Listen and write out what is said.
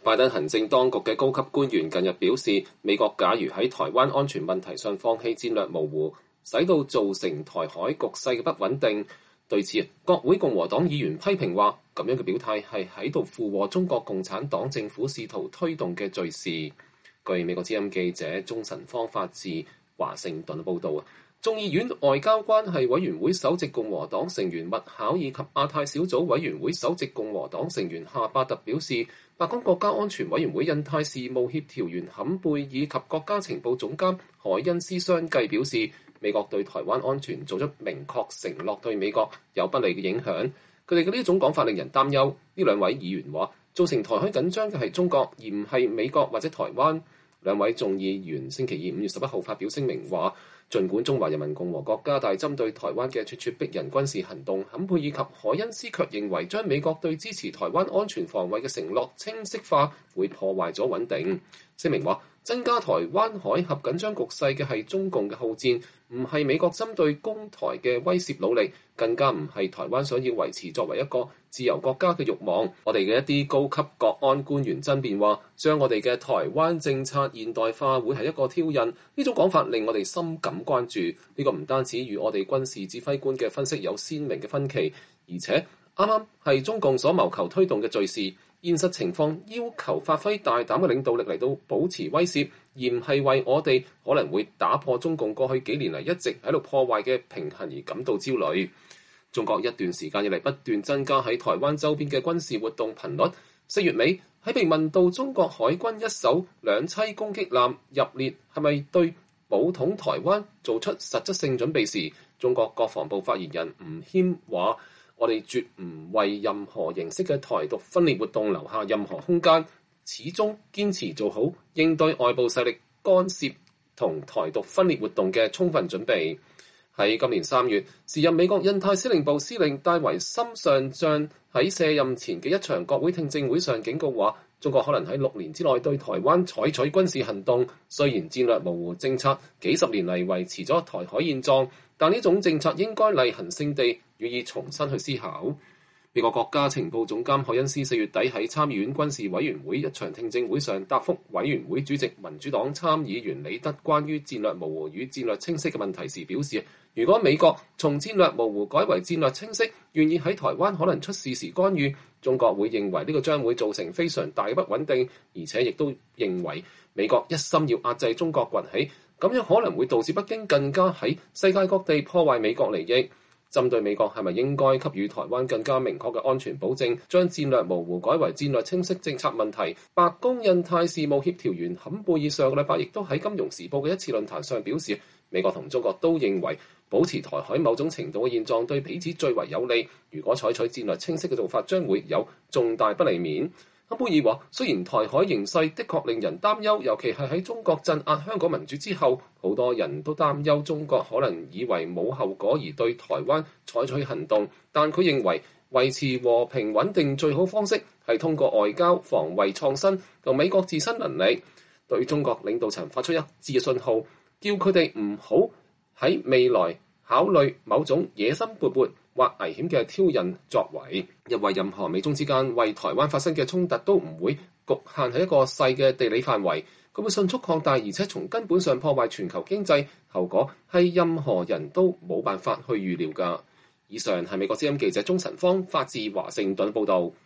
拜登行政當局嘅高級官員近日表示，美國假如喺台灣安全問題上放棄戰略模糊，使到造成台海局勢嘅不穩定。對此，國會共和黨議員批評話，咁樣嘅表態係喺度附和中國共產黨政府試圖推動嘅敘事。據美國之音記者鍾晨芳發自華盛頓報導，眾議院外交關係委員會首席共和黨成員麥考爾及亞太小組委員會首席共和黨成員夏巴特表示，白宮國家安全委員會印太事務協調員坎貝爾及國家情報總監海恩斯相繼表示，美國對台灣安全做出明確承諾，對美國有不利嘅影響。佢哋嘅呢種講法令人擔憂。呢兩位議員話，造成台海緊張嘅係中國，而唔係美國或者台灣。兩位眾議員星期二5月11號發表聲明話，儘管中華人民共和國加大針對台灣嘅咄咄逼人軍事行動，坎貝爾及海恩斯卻認為將美國對支持台灣安全防衛嘅承諾清晰化，會破壞咗穩定。聲明話，增加台灣海峽緊張局勢嘅係中共嘅好戰，唔係美國針對攻台嘅威懾努力，更加唔係台灣想要維持作為一個自由國家嘅慾望。我哋嘅一啲高級國安官員爭辯話，將我哋嘅台灣政策現代化會係一個挑釁，呢種講法令我哋深感關注。呢個唔單止與我哋軍事指揮官嘅分析有鮮明嘅分歧，而且啱啱係中共所謀求推動嘅敘事。現實情況要求發揮大膽嘅領導力嚟到保持威懾，而唔係為我哋可能會打破中共過去幾年嚟一直喺度破壞嘅平衡而感到焦慮。中國一段時間以嚟不斷增加喺台灣周邊嘅軍事活動頻率。4月尾喺被問到中國海軍一艘兩棲攻擊艦入列係咪對武統台灣做出實質性準備時，中國國防部發言人吳謙話，我哋絕唔為任何形式嘅台獨分裂活動留下任何空間，始終堅持做好應對外部勢力干涉同台獨分裂活動嘅充分準備。喺今年3月，時任美國印太司令部司令戴維森上將喺卸任前嘅一場國會聽證會上警告話，中國可能喺6年之內對台灣採取軍事行動。雖然戰略模糊政策幾十年嚟維持咗台海現狀，但呢種政策應該例行性地予以重新去思考。美國國家情報總監海恩斯4月底喺參議院軍事委員會一場聽證會上答覆委員會主席民主黨參議員李德關於戰略模糊與戰略清晰嘅問題時表示，如果美國從戰略模糊改為戰略清晰，願意喺台灣可能出事時干預，中國會認為呢個將會造成非常大嘅不穩定，而且亦都認為美國一心要壓制中國崛起，咁樣可能會導致北京更加喺世界各地破壞美國利益。針對美國係咪應該給予台灣更加明確嘅安全保證，將戰略模糊改為戰略清晰政策問題，白宮印太事務協調員坎貝爾上個禮拜亦都喺《金融時報》嘅一次論壇上表示，美國同中國都認為保持台海某種程度嘅現狀對彼此最為有利，如果採取戰略清晰嘅做法，將會有重大不利面。坎貝爾話，雖然台海形勢的確令人擔憂，尤其係喺中國鎮壓香港民主之後，好多人都擔憂中國可能以為冇後果而對台灣採取行動，但佢認為維持和平穩定最好方式係通過外交、防衛創新同美國自身能力，對中國領導層發出一致嘅信號，叫佢哋唔好喺未來考慮某種野心勃勃或危險嘅挑釁作為，因為任何美中之間為台灣發生嘅衝突都唔會局限喺一個細嘅地理範圍，佢會迅速擴大，而且從根本上破壞全球經濟，後果係任何人都冇辦法去預料㗎。以上係美國之音記者鍾晨芳發自華盛頓報導。